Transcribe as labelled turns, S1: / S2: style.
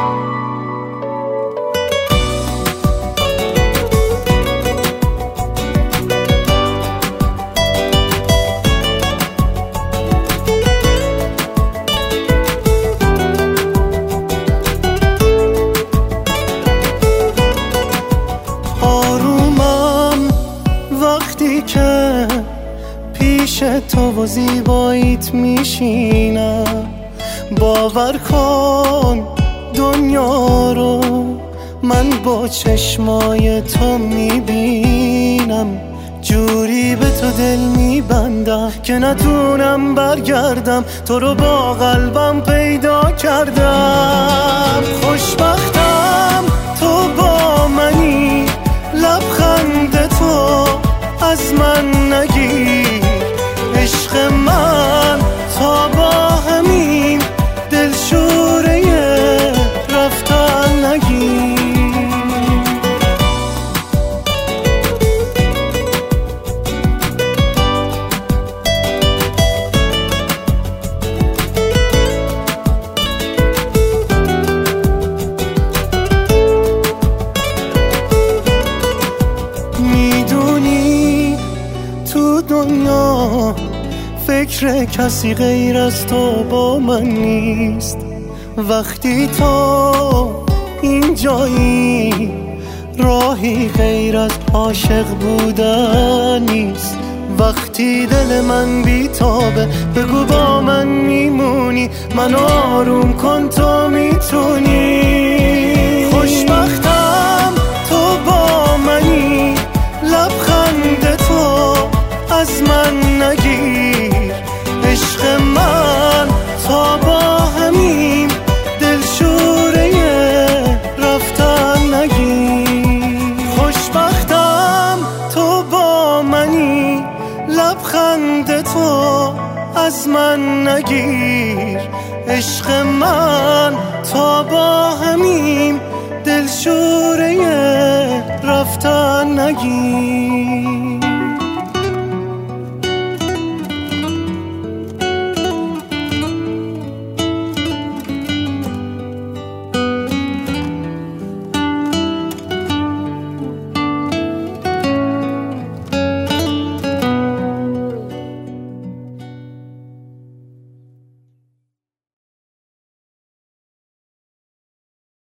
S1: وقتی که پیش تو و زیباییت میشینم، باور کن دنیا رو من با چشمای تو میبینم. جوری به تو دل میبندم که نتونم برگردم، تو رو با قلبم پیدا کردم. خوشبختم تو با منی، لبخند تو از من نگیر. عشق من تا با همین دلشوره رفتن نگیر. میدونی تو دنیا فکر کسی غیر از تو با من نیست. وقتی تو اینجایی راهی غیر از عاشق بودن نیست. وقتی دل من بیتابه بگو با من میمونی، من آروم کن تو میتونی. خوشبختم تو با منی، لبخند تو از من نگیر. عشق من تا با همین دلشوره رفتن نگیر. خوشبختم تو با منی، لبخند تو از من نگیر. عشق من تا با همین دلشوره رفتن نگیر.